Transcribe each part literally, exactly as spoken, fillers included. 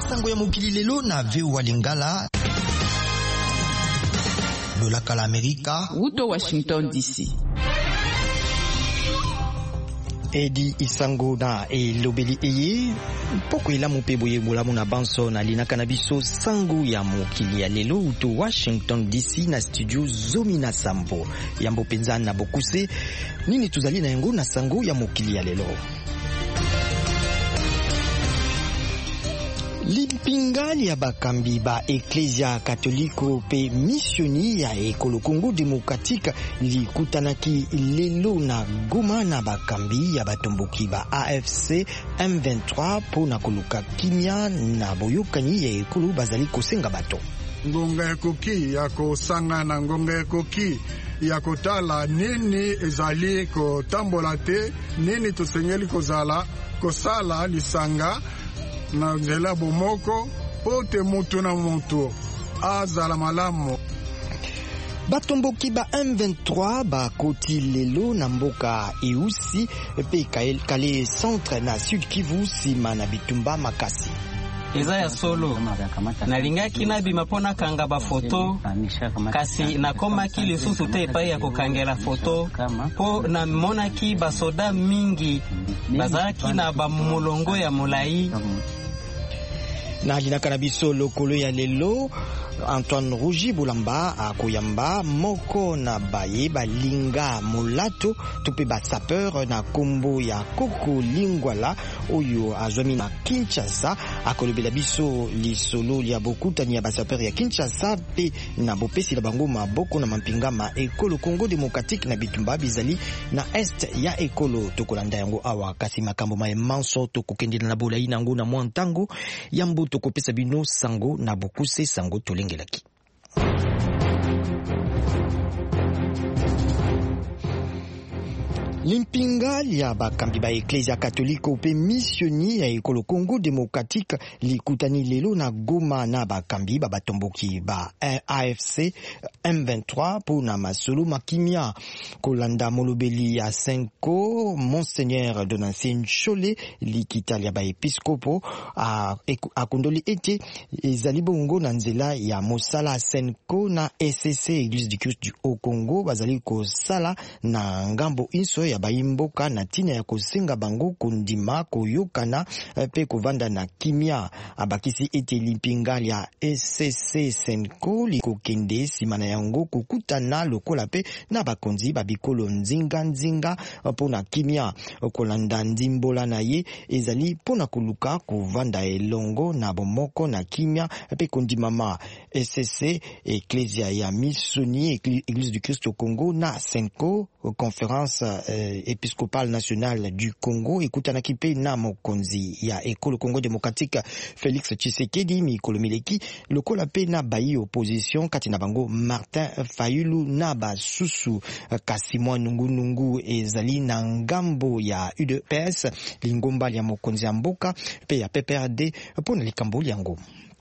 Sango ya mokili lelo na veo wa Lingala. Lola kala Amerika. Uto Washington D C. Edi Isango na elobeli eye poko ila mupe boye bolamu na banso na lina kanabiso sango ya mokili ya lelo uto Washington D C na studio Zomi na Sambo yambo penzani na bokuse nini tuzali na yango na sango ya mokili ya lelo. Limpingali ya bakambi ba Eklezia Katoliko pe misioni ya ekolo Kongo Demokratika likutanaki lelo na Goma na bakambi ya batomboki ba A F C M vingt-trois po na koluka kimia na boyokani ya ekolo bazali kosenga bato. Ngonga ekoki ya kosanga na ngonga ekoki ya kotala nini ezali kotambola te nini tosengeli kozala kosala lisanga na nzela bomoko pote mutu na mutu azala malamu. Batomboki ba M vingt-trois ba koti lelo na mboka Eusi pe kale centre na Sud Kivu sima na bitumba makasi. Eza ya solo nalingaki na bimapona kanga ba foto kasi nakomaki lisusu te epai ya kokangela foto po na monaki basoda mingi bazalaki na bamolongo ya molai. Na linaka na biso lokolo ya lelo Antoine Rougi Boulamba akoyamba moko na baye balinga molato tupe ba sapeur na kombo ya Koko Lingwala oyo azwami na Kinshasa akolobela biso lisolo lia bokutani ya ba sapeur ya Kinshasa pe na bopesi la bango maboko na mampinga ma ekolo Congo Démocratique na bitumba bizali na est ya ekolo tokolanda yango awa kasi makambo ma manso tokokendela na bolai nango na mwantango yambo tokopesa bino sango na bokuse sango tolengelaki. Limpingali ya bakambi ba Eklezia Katoliko pe misioni ya ekolo Congo Demokratika likutani lelo na Goma na bakambi ba batomboki ba A F C M vingt-trois po na masolo makimia kolanda molobeli ya Senko Monseigneur Donatien Chole likitali ya ba episkopo a akondoli ete ezali bongo na nzela ya mosala Senko na E C C Église du Christ du Haut Congo bazali ko sala na ngambo inso ya baimboka na tina ya kosenga bango kondima koyokana pe kovanda na kimia abakisi ete limpingali ya E C C Senko likokende simana yango kukutana lokola pe na bakonzi babikolo nzinga nzinga pona kimia kolanda ndimbola na ye ezali pona kuluka kovanda elongo na bomoko na kimia pe kondimama E C C Eklezia ya Misoni Église du Christ au Congo na Senko conférence euh, épiscopale nationale du Congo ekutana kipe na mokonzi ya ekolo Congo Démocratique Félix Tshisekedi mikolo mileki lokola pe na bayi opposition kati na bango Martin Fayulu na basusu kasi mwa nungu nungu ezali na ngambo ya U D P S lingomba ya mokonzi ya mboka pe ya P P R D pona likambo yango.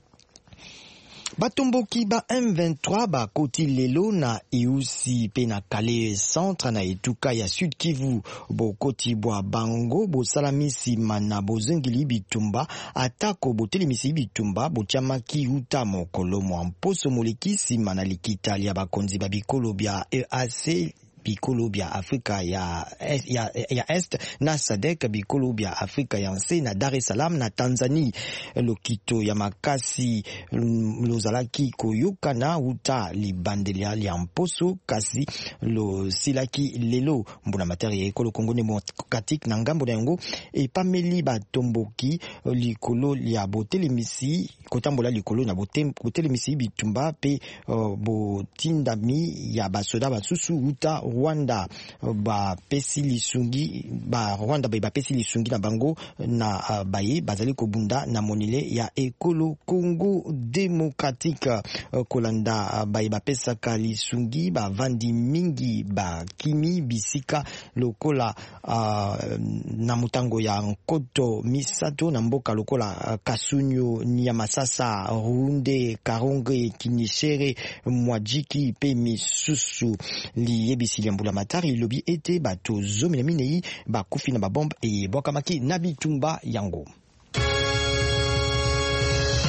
Batomboki ba M vingt-trois ba koti lelo na Eusi pe na Kale centre na etuka ya Sud Kivu bo koti bwa bango bo salamisi mana bozengili bitumba atako botelemisi bitumba botiamaki uta mokolo mwa mposo molekisi mana likitali ya bakonzi babikolo bya E A C bikolo bya Afrika ya, ya, ya Est na Sadek bikolo bya Afrika ya Nse na Dar es Salaam na Tanzania lokito ya makasi lozalaki koyoka na uta libandelia ya mposo kasi lo silaki lelo mbuna materi ya ekolo Congo Démocratique na ngambo na yango epameli batomboki likolo ya botelemisi kotambola likolo na botelemisi bitumba pe uh, botindami ya basoda basusu uta Rwanda ba pesi lisungi ba Rwanda ba pesi lisungi na bango na uh, baye bazali kobunda na monile ya ekolo Congo Démocratique uh, kolanda uh, baye ba pesa ka lisungi ba vandi mingi ba kimi bisika lokola uh, na mutango ya Nkoto Misato na mboka lokola uh, Kasunyo Nyamasasa Runde Karonge Kinishere Mwajiki pe misusu liyebisi liambula matari lobi ete bato zomi na minei bakufi na babombe e bokamaki na bitumba yango.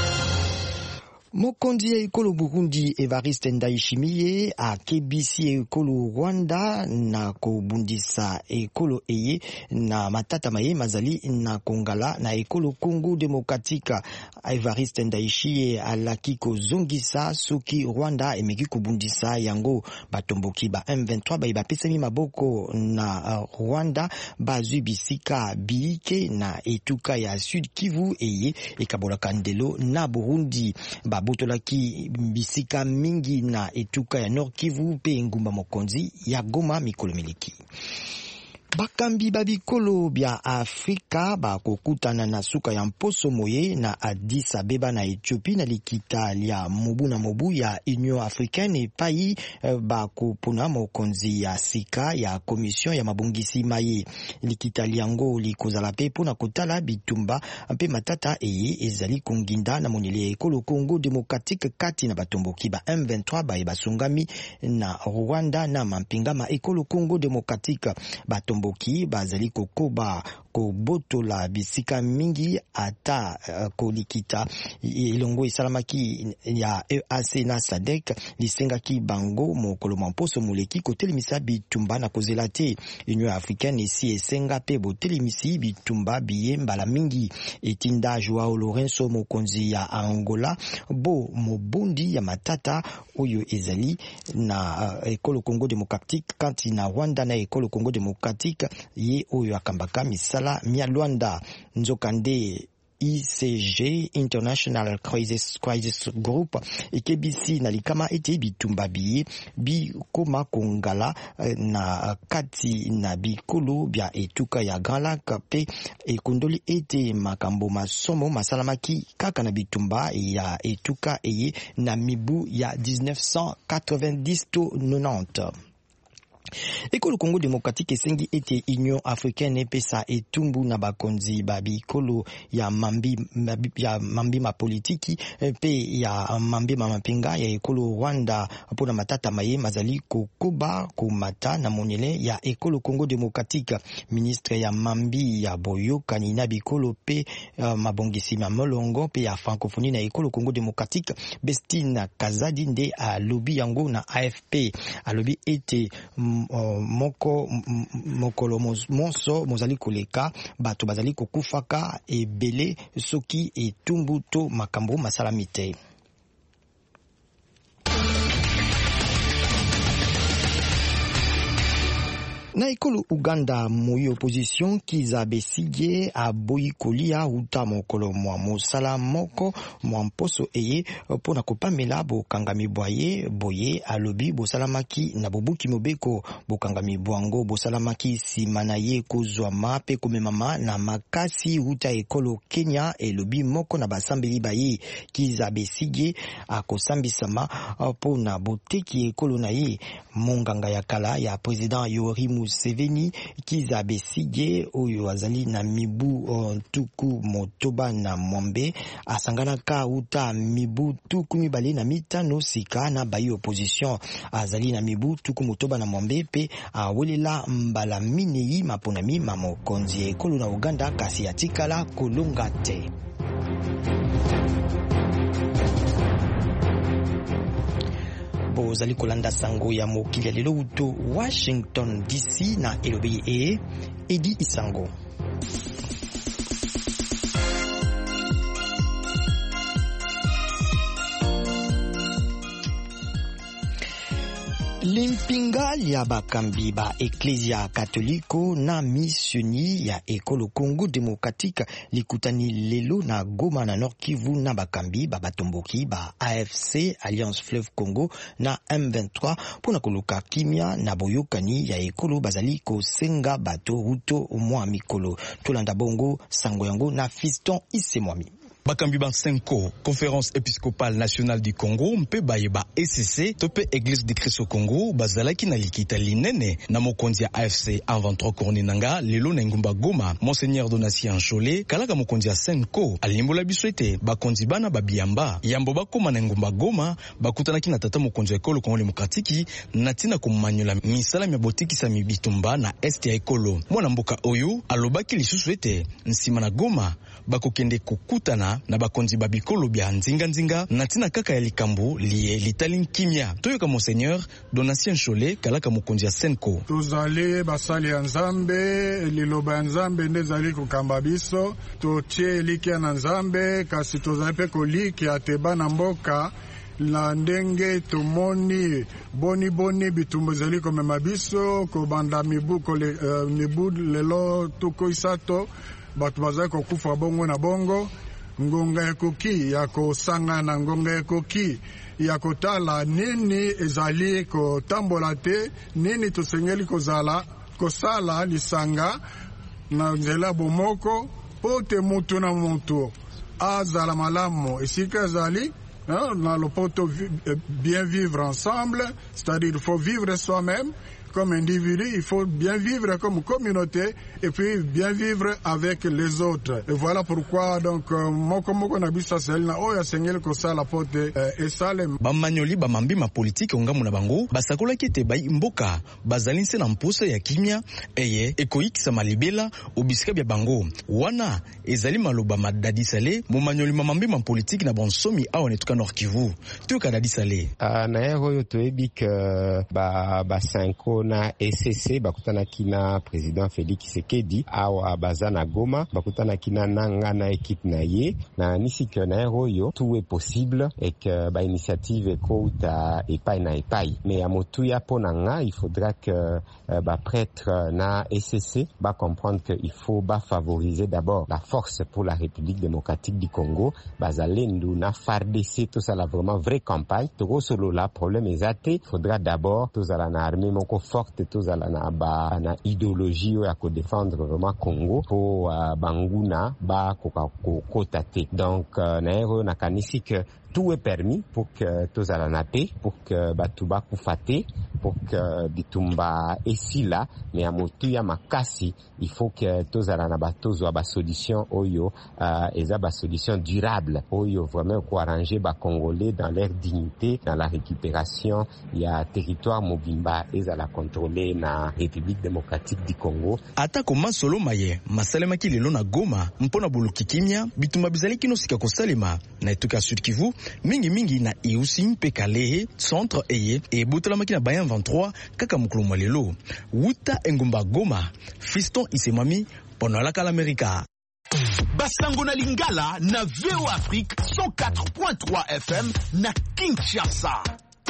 Mokonzi ya ekolo Burundi Evariste Ndayishimiye akebisi ekolo Rwanda na kobundisa ekolo eye na matata maye mazali na kongala na ekolo Congo Demokratika. Evariste Ndayishimiye alaki kozongisa soki Rwanda emeki kobundisa yango batomboki ba M vingt-trois ba bapesami maboko na uh, Rwanda bazwi bisika biike na etuka ya Sud Kivu eye ekabolaka ndelo na Burundi. Babotolaki bisika mingi na etuka ya Nord Kivu pe ngumba mokonzi ya Goma mikolo miliki. Bakambi babikolo bya Afrika bakokutana na suka ya mposo moye na Addis Abeba na Ethiopia na likita lya mobu na mobu ya Union Africaine epai bakopona mokonzi ya sika ya komision ya mabongisi maye. Likita lyango likozala pe pona kotala bitumba mpe matata eye ezali konginda na monele ekolo Congo Demokratique kati na batomboki ba M vingt-trois ba basungami na Rwanda na mampinga ma ekolo Congo Demokratique. Batomboki Boki bazali kokoba kobotola bisika mingi ata uh, kolikita ilongo isalamaki ya E A C na S A D C lisengaki bango mokolo mamposo muleki kotelimisa bitumba na kozela te. Union Africaine esi esenga pe botelimisi bitumba biye mbala mingi. Etinda Joao Lourenço mokonzi ya Angola bo mobundi ya matata oyo ezali na uh, ekolo Congo Demokratique kanti na Rwanda na ekolo Congo Demokratique ye oyo akambaka misala mia Luanda. Nzokande I C G International Crisis, Crisis Group ekebisi na likama ete bitumba biye bi koma kongala na kati na bikolo bya etuka ya Grand Lac pe ekondoli ete makambo masomo masalamaki kaka na bitumba ya etuka eye na mibu ya dix-neuf cent quatre-vingt-dix to nonante. Ekolo Congo Demokratique esengi ete Union Africaine pesa etumbu na bakonzi babikolo ya mambi ya mambi ma politiki pe ya mambi mapinga ya ekolo Rwanda pona matata maye mazali kokoba komata na monele ya ekolo Congo Demokratique. Ministre ya mambi ya boyo kanina bikolo pe uh, mabongisi mamolongo pe ya francophonie na ekolo Congo Demokratique Bestina Kazadi nde a lobby yango na A F P a lobby ete mm, Uh, moko mokolo monso mozali koleka bato bazali kokufaka ebele soki etumbu to makambo masalamite. Na ekolo Uganda moyi opposition Kiza Besigye aboyi kolia uta mokolo mwa mosala moko mwa mposo eye pona kopamela bokangami bwaye boye alobi bosalamaki na bobuki mobeko bokangami bwango bosalamaki sima na ye kozwa mape komemama na makasi uta ekolo Kenya elobi moko na basambeli baye. Kiza Besigye akosambisama pona boteki ekolo na ye. Monganga ya kala ya president Yoweri Museveni Kiza Besigye oyo azali na mibu uh, tuku motoba na mwambe asangana ka uta mibu tuku mibale na mitano sika na bayi opposition azali na mibu tuku motoba na mwambe pe awelela mbala minei maponami mamokonzi ekolo na Uganda kasi atikala kolonga te. Bozali kolanda sango ya mokili ya lelo uto Washington D C na elobi e Edi Isango. Limpinga ya bakambi ba Ecclesia Katoliko na misioni ya ekolo Congo Demokratika likutani lelo na Goma na Nord Kivu na bakambi ba batomboki ba A F C Alliance Fleuve Congo na M vingt-trois pona koluka kimia na boyokani ya ekolo bazali kosenga bato ruto mwa mikolo. Tolanda bongo sango yango na Fiston Isemwami. Bakambi Bansenko, Conférence épiscopale nationale du Congo, mpe bayeba E C C, tope Église de Christ au Congo, bazalaki na likita linene, na mokonzi ya A F C M vingt-trois Korninanga, lelo na ngumba Goma, Monseigneur Donatien Nchole, kalaka mokonzi ya Senko, alimbola biswete, bakonzi bana babiyamba, yambo bakoma na ngumba Goma, bakutanaki na tata mokonzi ya ekolo Congo Demokratiki, natina kumanyola misala mya botiki sa mibitumba na este ya ekolo. Mwana mboka oyo, alobaki lisusu ete, nsima na Goma, bakokende kokutana na bakonzi babikolo bya nzinga nzinga na tina kaka ya likambo liye litalin kimia toyoka Monseigneur Donatien Cholet kalaka mokonzi ya Senko. Tozali basali ya Nzambe, liloba ya Nzambe nde zali kokamba biso, totie likia na Nzambe kasi tozali pe kolikia teba na mboka na ndenge tomoni boni boni bitumbu zali komema biso kobanda mibu kole uh, mibu lelo tuko isato batu bazali kokufa bongo na bongo. Ngonga ekoki ya kosanga na ngonga ekoki ya kotala nini ezali kotambola te, nini tosengeli kozala kosala lisanga na nzela bomoko pote mutu na mutu azala malamu esika ezali na lopoto bien vivre ensemble, c'est-à-dire il faut vivre soi-même comme individu, il faut bien vivre comme communauté et puis bien vivre avec les autres. Et voilà pourquoi donc moko moko na bisa sel na oya sengel ko sala pote et salem ba manyoli ba mambi ma politique ongamu na bango basakola kete bay mboka bazalinse na mposa ya kimia eye ekoikisa malibela obisika bya bango wana ezali maloba madadi sale mo manyoli ma mambi ma politique na bonsomi aone tuka Nord Kivu to ka dadi sale uh, na yero yo to ebik uh, ba ba cinq na E C C bakutana kina président Félix Tshisekedi awa bazana Goma bakutana kina nanga na équipe na ye na nisika na royo tout est possible et que ba initiative ko ta epai na epai mais amotu ya ponanga il faudra que euh, ba prêtre na E C C ba comprendre que il faut ba favoriser d'abord la force pour la République démocratique du Congo bazalendu na F A R D C tout ça la vraiment vraie campagne to solo la problème exacté il faudra d'abord tout ça na armée moko forte tozala na ba na idéologie ya ko défendre vraiment Congo pour uh, banguna ba ko kota te donc uh, na ero na kanisi que tout est permis pour que tozala na paix, pour que batuba kufate, pour que bitumba esila mais amotu ya makasi il faut que tozala na batozo ba solution oyo uh, eza ba solution durable oyo vraiment ko arranger ba congolais dans leur dignité dans la récupération ya territoire mobimba ezala contrôler na République démocratique du Congo ata koma solo maye masalema ki lelo na Goma mpona buluki kimia bitumba bizali kino sika ko salema na etuka Sud Kivu mingi mingi na Iusi mpe Kalehe centre eye e botala makina bayan vingt-trois kaka mukulu mwalelo wuta engumba Goma Fiston Isemami pona la Amerika Basango na Lingala na V O Afrique cent quatre point trois F M na Kinshasa.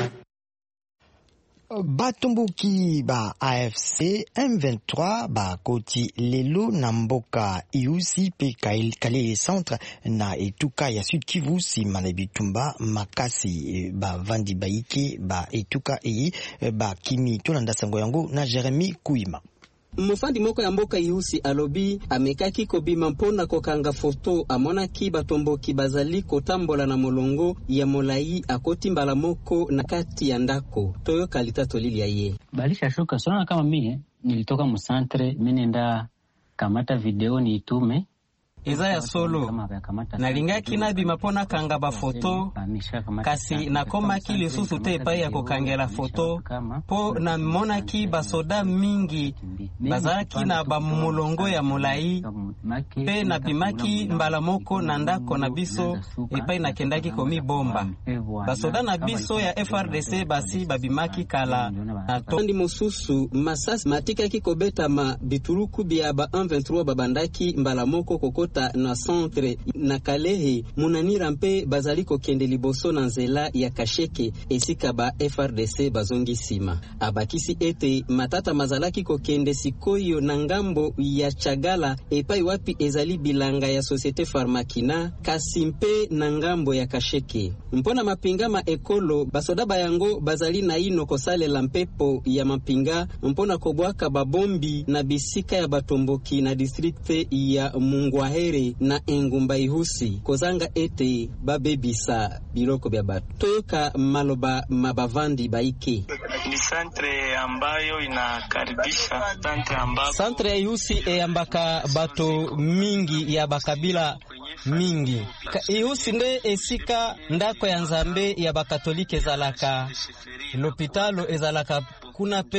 Batomboki ba A F C M vingt-trois ba koti lelo na mboka Iusi pe Kalehe centre na etuka ya Sud Kivu si manabitumba makasi ba vandi baike ba etuka eyi ba kimi tolanda sango yango na Jeremy Kuima. Mufandi moko ya mboka Iusi alobi amekaki kobima mpona kokanga foto amonaki batomboki bazali kotambola na molongo ya molai akoti mbala moko na kati ya ndako toyo kalita tolili ya ye balisha shuka sona kama mie nilitoka musantre minenda kamata video ni itume eza ya solo nalingaki nabima mpona kanga bafoto kasi nakomaki lisusu te epai ya kokangela foto po namonaki basoda mingi bazalaki na bamolongo ya molai pe nabimaki mbala moko na ndako na biso epai nakendaki komibomba basoda na biso ya F R D C basi babimaki kala na tondi mosusu masasi matikaki kobetama bituluku bya ba un vingt-trois babandaki mbala moko kokota na centre na Kalehe munanira mpe bazali kokende liboso na nzela ya Kasheke esika ba F R D C bazongi sima abakisi ete matata mazalaki kokende sikoyo na ngambo ya Chagala epai wapi ezali bilanga ya Societe Pharmakina kasi mpe na ngambo ya Kasheke mpona mapinga ma ekolo basoda bayango bazali na ino kosalela mpepo ya mapinga mpona kobwaka babombi na bisika ya batomboki na district ya Mungwahere na engumba Ihusi kozanga ete babebisa biloko bya bato toyoka maloba mabavandi baike ni centre ambayo inakaribisha centre ambayo centre ya Ihusi e ambaka bato mingi ya bakabila mingi Ihusi nde esika ndako ya Nzambe ya bakatolike ezalaka l'hôpital ezalaka kuna pe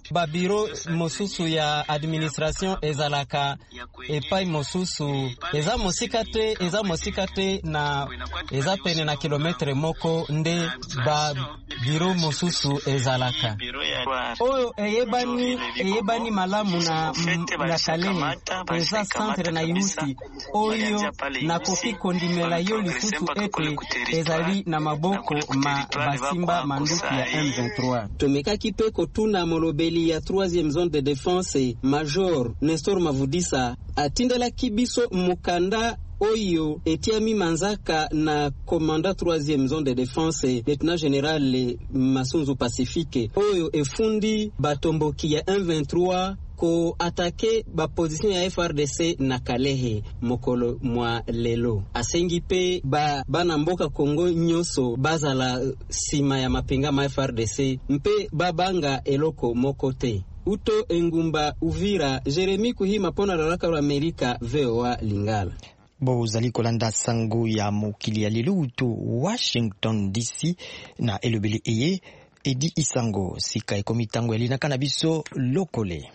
ba biro mosusu ya administration ezalaka epai mosusu eza mosika te eza mosika te na eza pene na kilometre moko nde ba biro mosusu ezalaka oyo eyebani eyebani malamu na na Kalehe eza centre na yusi oyo na koki kondimela yo lisusu ete ezali na maboko ma basimba manduki ya M vingt-trois. Tomekaki pe kotuna molobeli ya troisième zone de défense Major Nestor Mavudisa atindela kibiso mukanda oyo etiami manzaka na commandant troisième zone de défense lieutenant général Masunzu Pacifique oyo efundi batomboki ya M vingt-trois ko atake ba position ya F R D C na Kalehe mokolo mwa lelo asengi pe ba bana mboka Kongo nyoso bazala sima ya mapinga ma F R D C mpe babanga eloko mokote uto engumba Uvira Jeremy Kuhima pona lalaka wa Amerika V O A Lingala. Bozali kolanda sango ya mokili ya lelo uto Washington D C na elobele eye Edi Isango sika ekomitango ya lina kanabiso lokole.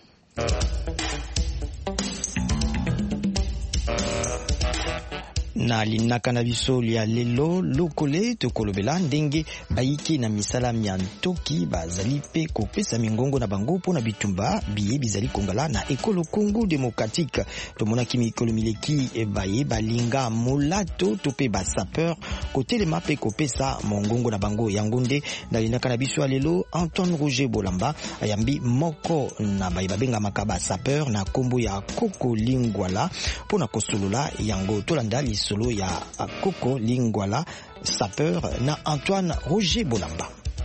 Na linaka na biso ya lelo lokole tokolobela ndenge bayiki na misala miantoki bazali pe kopesa mingongo na bango pona bitumba biye bizali kongala na ekolo Congo démocratique tomona kimi ekolo mileki e baye balinga molato tope ba sapeur kotelema pe kopesa mongongo na bango yangonde na linaka na biso ya lelo Antoine Roger Bolamba ayambi moko na baye babenga makaba sapeur na kombo ya Koko Lingwala pona kosolola yango tolanda solo ya Koko Lingwala sapeur na Antoine Roger Bolamba.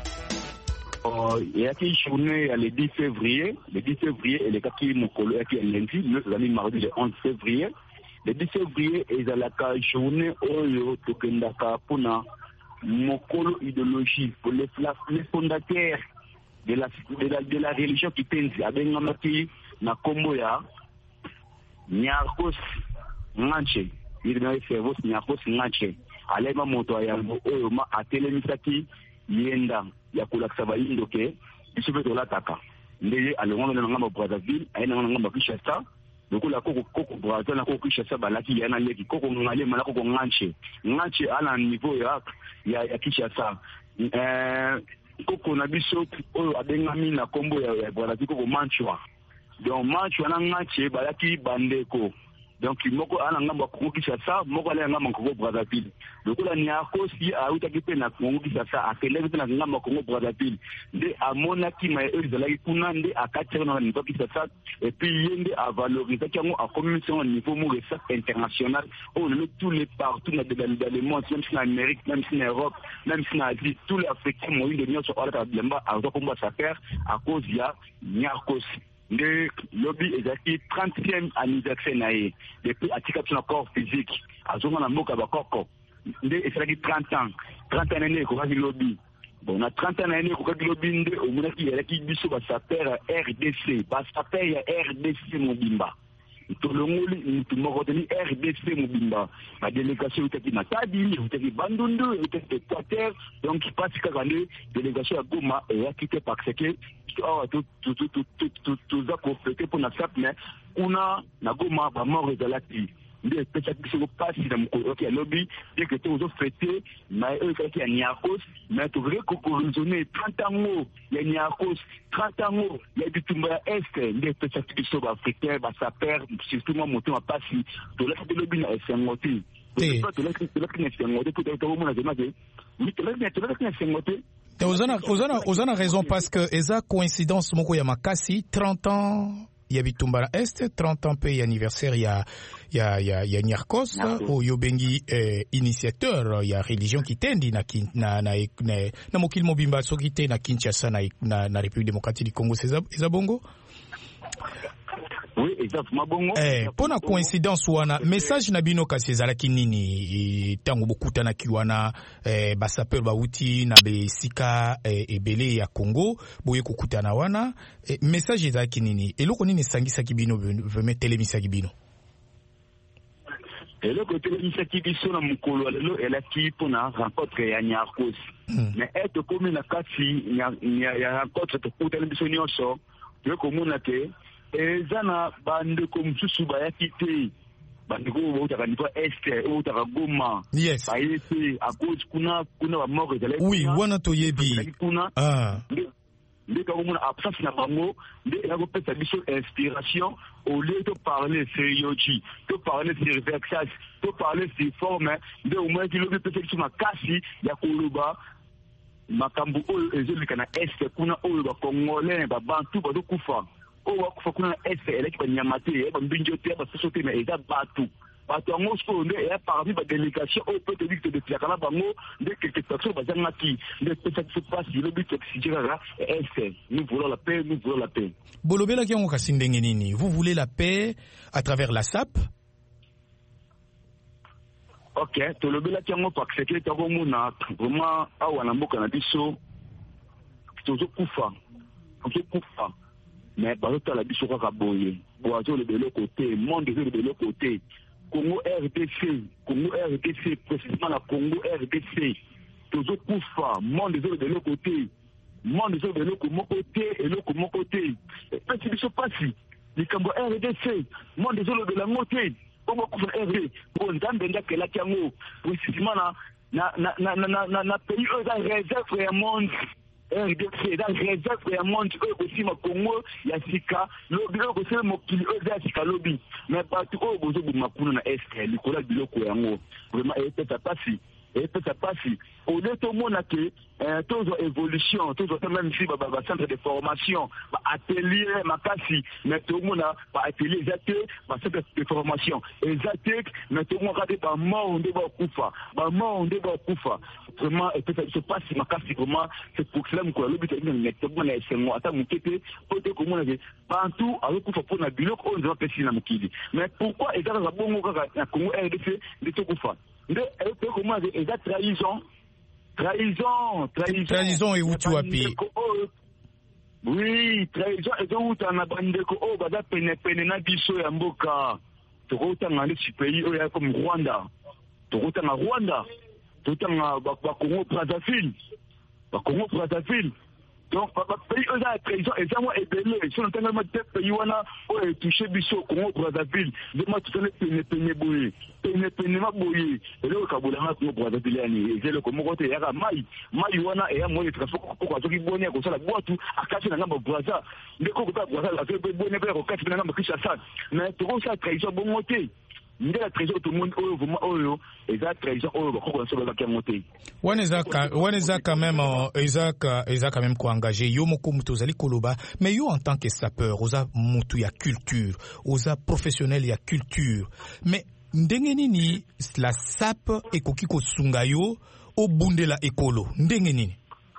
Il y a une journée le dix février, le dix février et le kaki mokolo qui est lundi, nous allons mardi le onze février. Le dix février et la journée oyo tokendaka pona mokolo idéologie pour les les fondateurs de la de la, de la religion qui tenzi abengamaki na kombo ya Nyarkos Nganche. Il m'a fait vos Nyarkos Nganche. Alema moto yango oyo ma atelemisaki yenda ya kulakisaba indoke isupe tolataka ndeye alongo na ngamba Brazzaville ayena ngamba Kinshasa lokola koko koko Brazzaville na koko Kinshasa balaki yana leki koko ngale mala koko Nganche Nganche ala niveau ya ya, ya Kinshasa eh koko na biso oyo abengami na kombo ya, ya Brazzaville koko Manchwa donc Manchwa na Nganche balaki bandeko. Donc moko ana ngamba Kongo Kinshasa moko ala ngamba Kongo Brazzaville lokola ni akosi autaki pe na Kongo Kinshasa akelele pe na ngamba Kongo Brazzaville nde amona ki ma ezalaki kuna nde akatira na niveau Kinshasa et puis yende a valoriser kango a commission au niveau mo recherche international on le tous les partout dans le monde même si en Amérique même si en Europe même si en Asie tous les Africains mo une union sur ala blemba a komba sa faire à cause ya Nyakosi. Le lobby est trentième anniversaire naé depuis atikatu na corps physique azonga na mboka bakoko nde esalaki trente ans trente ans nene ko lobby bon na trente ans nene ko lobby nde omonaki yelaki biso ba sapeur R D C ba sapeur ya R D C mobimba tolongoli mutu moko teni R D C mobimba ba délégation utaki Matadi utaki Bandundu utaki Équateur donc passe kaka nde délégation ya Goma et a quitté parce que oh tout tout tout tout tout tout ça qu'on fait pour na sap mais kuna na Goma ba mort ezalaki nde pesa kiso pasi na mko okay lobby dès que tu os fêté mais eux qui a Nyakos mais tu vrai qu'on raisonner trente ans ya Nyakos trente ans ya bitumba est nde pesa kiso ba africain ba sapeur surtout moi moto ma pasi to la de lobby na sengote to la to la kina sengote pour être au monde de maze oui to la to la kina sengote. Ozana ozana ozana raison parce que eza coïncidence moko ya makasi trente ans ya bitumba est trente ans pe anniversaire ya ya ya ya Nyarkos o yobengi eh, initiateur ya religion kitendi na na na, na, na mokili mobimba soki te na Kinshasa na na, na République démocratique du Congo c'est ça bongo. Oui, exactement bongo. Eh, pona coïncidence wana message na bino kasi ezalaki nini tango bokutana kiwana eh, basapeur bauti na besika eh, ebele ya Congo boye kokutana wana eh, message ezalaki nini eloko nini esangisaki bino vemetelemisaki bino eloko telemisaki biso na mokolo lelo elaki pona rencontre ya Nyarkos mais eto komi na kati ya rencontre tokutana biso nyonso to komona ke ezana bande comme susu ba yakite bande ko bo ta kanito este o ta goma yes ayete a cause kuna kuna ba moko de oui wana to yebi ah ndé komona absence na bango ndé ya ko pesa biso inspiration au lieu de parler sérioji de parler sur vexage de parler sur forme ndé au moins kilo pesa biso makasi ya koloba makambu oyo ezolika na este kuna oyo ba congolais ba bantu ba dokufa oyo bakufa kuna na este eleki ba nyamate ba mbinjo te ba société na eza batu bato yango sikoyo nde eya parmi badélégation oyo mpe toyebi todepilaka na bango nde quelque personne bazangaki nde pesa biso mpasi elobi toxige kaka este nous voulons la paix nous voulons la paix. bolobelaki yango kasi ndenge nini vous voulez la paix à travers la S A P? Ok, tolobelaki yango parce que tokomona vraiment awa na mboka na biso tozokufa tozokufa mais bazotala biso kaka boye boazo lebele côté monde ezo lebele côté Congo R D C, Congo R D C, précisément la Congo R D C, toujours Koufa, monde de l'autre côté, monde de l'autre côté et l'autre côté. Et puis, si je passe, les Congo R D C, monde de l'autre côté, Congo R D C, pour une dame de la Kiango, précisément, na na na na na na pays eux dans réserve et monde. R D C dans réserve et monde eux aussi ma Congo ya sika lobby eux aussi mo kili eux ya sika lobby mais partout eux bozo bumakuna na est likola biloko yango vraiment et peut-être pas si et peut-être pas si au lieu de mona que tous évolution tous même si ba ba centre de formation ba atelier makasi mais tout mona ba atelier exacté ba centre de formation exacté mais tout mona ka ba monde ba kufa ba monde ba kufa vraiment et peut-être se passe makasi comment c'est pour cela que le but est de mettre mona esengo ata mukete pour que mona que partout avec kufa pour na biloko on doit pesi na mukili mais pourquoi et dans la bongo ka na Congo R D C de tout kufa de et comment et la trahison Trahison, trahison. Trahison et où tu as payé? Oui, trahison et où tu as bandé ko oh bada pene pene na biso ya mboka. Tokota ngani ci pays oya comme Rwanda. Tokota na Rwanda. Tokota na ba Congo Brazzaville. Ba Congo Brazzaville. Donc ba pays oya trahison et ça moi ebele. Si on tanga ma tête pays wana o e touché biso Congo Brazzaville. De ma tout ne pene pene boye. Pene pene ma boye. Et le kabula ma Congo Brazzaville ani. Et le Congo côté ya mai. Mai wana e ya moye transport ko ko zoki bonia ko sala boatu akasi na ngamba Brazza. Ndeko ko ta Brazza la fe bonia pe ko kasi na ngamba Kinshasa. Mais to ko sa trahison bon moté. Ndé la trahison tout le monde oyo vraiment oyo et ça trahison oyo ko ko so ba ka moté. Wanezaka wanezaka quand même Isaac Isaac quand même ko engagé yo moko mutozali koloba mais yo en tant que sapeur oza mutu ya culture oza professionnel ya culture mais ndenge nini la S A P ekoki kosunga yo obundela ekolo ndenge nini?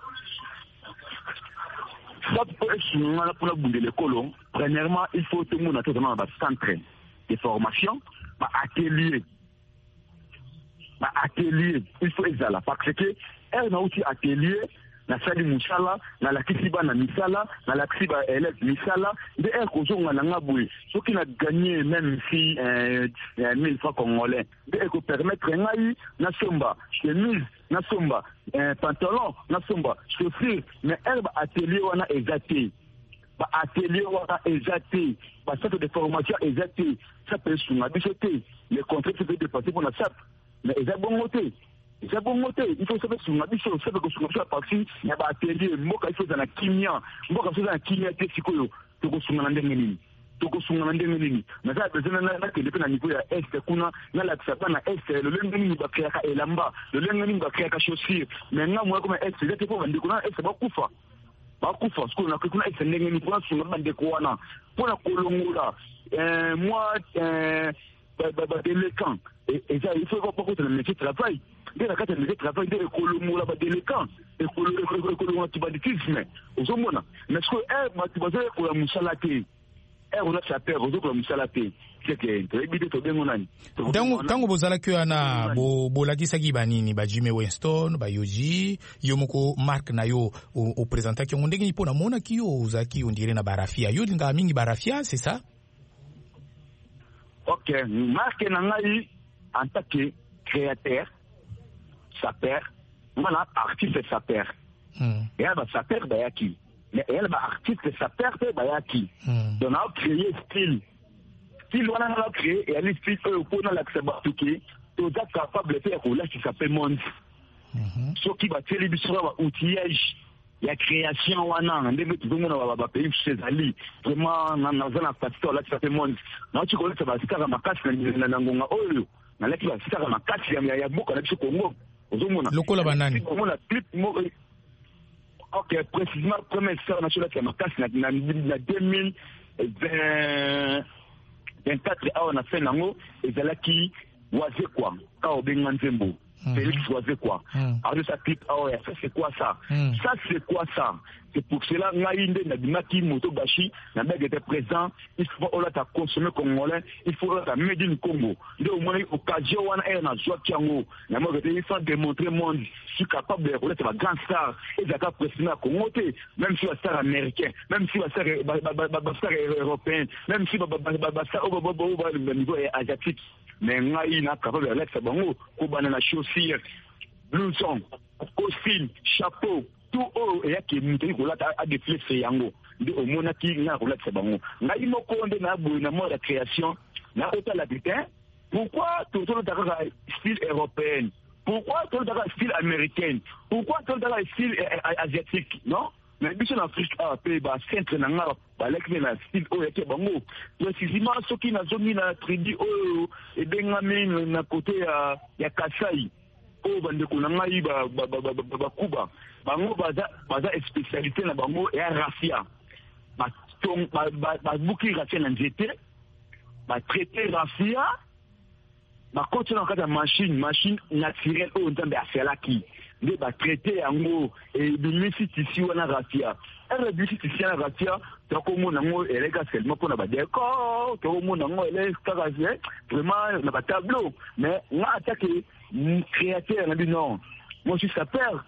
S A P esunga pour bundela ekolo premièrement il faut tout le monde attendre dans un centre de formation ba atelier ba atelier il faut ezala parce que elle na outil atelier na sali musala na la kisiba na misala na la kisiba élève misala de elle ko zonga na ngabwe so qui na gagné même si euh, mille francs congolais de elle ko permettre ngai na somba chemise na somba euh, pantalon na somba chaussure mais elle ba atelier wana exacté ba atelier wana exacté ba centre de formation exacté ça peut sunga bisoté les contrats se fait dépasser pour la S A P mais ils bon côté ils bon côté il faut savoir sunga biso ça peut que sunga parti ya ba atelier mboka il faut na kimia mboka faut na kimia te sikoyo to ko sunga ndenge nini to ko sunga ndenge nini na ça besoin na na kele na niveau ya est kuna na la tsapa na est le lengo nini ba créer ka elamba le lengo nini ba créer ka chaussure mais nga moi comme est c'est pour vendre kuna est ba kufa bakufa siku na kuna isendenge ni kuna sunga bande ko wana pona kolongola euh moi euh ba ba déléquant et et ça il faut pas que le métier travail dès la carte le métier travail de kolongola ba déléquant et kolongola tu banditisme ozomona mais ce que eh ba tu bazo ko musala te eh on a chapé ozo ko musala te c'est que ebite to bengo nani tango tango bozala kyo ana bo bolakisaki banini ba Jimmy Winston ba Yoji yo moko marque na yo au présenter ki ndenge ni pona mona ki yo uzaki on dirait na barafia yo linga mingi barafia c'est ça? Ok, marque na ngai en tant que créateur sapeur mana artiste sapeur hmm. Et ba sapeur ba yaki mais il y a des artistes ça perd bah y a qui donc on a créé style style on a créé et les styles eux pour dans l'accès batuké tout est capable de faire là qui s'appelle monde ce qui va télévision va outillage la création wana ndenge tuzongo na ba pays chez Ali vraiment na na zona pastor là qui s'appelle monde na tu connais ça va sika makasi na na ngonga oyo na leki ba sika makasi ya ya boka na Congo ozomona lokola banani ozomona clip mo ok précisément première star nationale qui makasi na na deux mille vingt-quatre awa na fait nango ezalaki waze kwa ka obenga nzembo Félix Waze quoi. Alors ça clip oh ça c'est quoi ça? Ça c'est quoi ça? C'est pour cela ngaïnde na dimaki moto bashi na beg était présent, il faut on ta consommer congolais, il faut la made in Congo. De au moins occasion wana est na joie kiango. Na mo il faut démontrer monde je suis capable de connaître la grande star et zaka président Congo même si la star américain, même si la star star européenne, même si la star au niveau asiatique. Mais ngai na capable de Alex Bango ko banana chaussure blouson costume chapeau tout haut et qui muté ko lata a défilé c'est yango de au monaki na ko Alex Bango ngai moko onde na boy na mode de création na ota la putain pourquoi tout le d'accord style européen pourquoi tout le d'accord style américain pourquoi tout le d'accord style asiatique non mais biso na Afrique a pe ba centre na ngara ba lek na style o yake bango précisément soki na zomi na tribu o e bengami na côté ya ya Kasai o bande ko na ngai ba ba ba Kuba bango baza baza spécialité na bango ya raffia ba tong ba ba buki raffia na nzete ba traiter raffia ba continue en cas de machine machine naturelle o ntambe aselaki de ba traiter yango et de misi tissu wana raffia elle de misi tissu wana raffia to ko mona ngo elega seulement pour na ba décor to ko mona ngo ele karazie vraiment na ba tableau mais nga attaque créateur na dit non moi je suis sapeur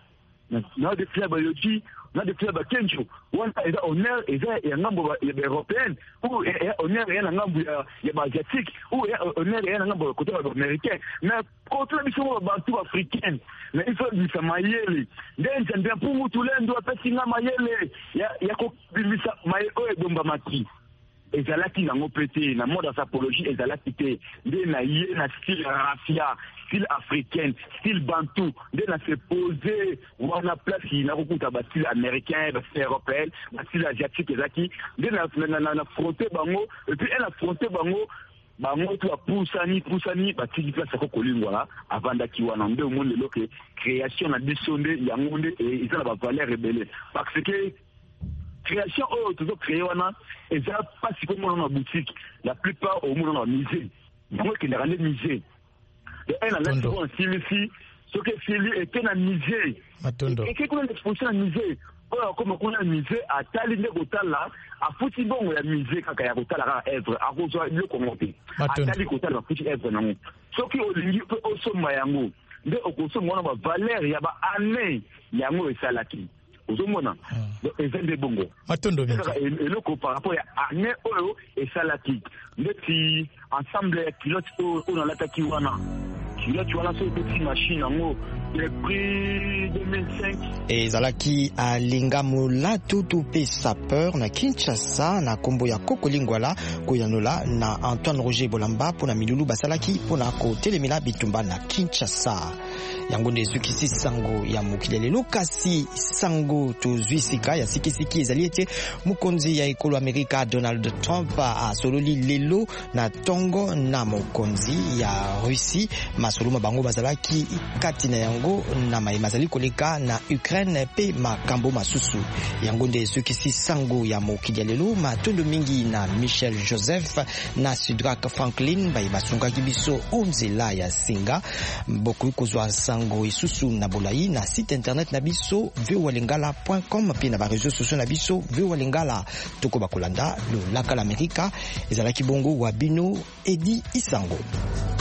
na de club yoti na de club kenjo wana eza honneur eza ya ngambo ya européenne ou honneur ya ngambo ya ba asiatique ou honneur ya ngambo côté américain mais côté biso ba tout africain mais il faut bisa mayele ndenze ndia pungu tulendo apesinga mayele ya ya ko bisa mayele o edomba mati ezalaki nango pété na mode anthropologie ezalaki te nde na ye na style raffia style africain style bantou nde na se poser wana place na kokuta ba style américain ba style européen ba style asiatique ezaki nde na na na fronter bango et puis elle a fronter bango bango to pusani pusani ba tiki place ko kolingwa avant wana nde au monde loke création na bisonde yango nde ezala ba valeur rebelle parce que création oh toujours créé wana et ça pas si comme dans la boutique la plupart au monde dans musée donc qu'il y a des musées et elle a laissé un film ici ce que Philly était dans musée et que qu'on exposition dans musée oh comme qu'on a musée à Tali Nekotala à futi bon ya musée kaka ya kotala ka œuvre a ko so le commenter à Tali kotala futi œuvre nango ce qui au lingi peut au soma yango nde okoso mona ba valeur ya ba année yango esalaki ozomona ezende bongo matondo mingi eloko par rapport ya année oyo esalaki ndeti ensemble ya pilote oyo na lataki wana pilote wana so petit machine yango le prix deux mille cinq ezalaki alinga molatu tupe sapeur na Kinshasa na kombo ya Kokolingwala koyanola na Antoine Roger Bolamba pona milulu basalaki pona kotelemela bitumba na Kinshasa yango nde sukisi sango ya mokili lelo kasi sango tozwisika ya sikisiki ezali ete mokonzi ya ekolo Amerika Donald Trump asololi lelo na tongo na mokonzi ya Russie masoloma bango bazalaki kati na yango na mayemazali koleka na Ukraine pe makambo masusu yango nde sukisi sango ya mokili lelo matondo mingi na Michel Joseph na Sidrak Franklin bayi basungaki biso onzela ya singa boku kozwa sango isusu na bolai na site internet na biso v o lingala point com pe na ba réseaux sociaux na biso v o lingala toko bakolanda lo laka l'Amérique ezalaki bongo wa bino Edi Isango.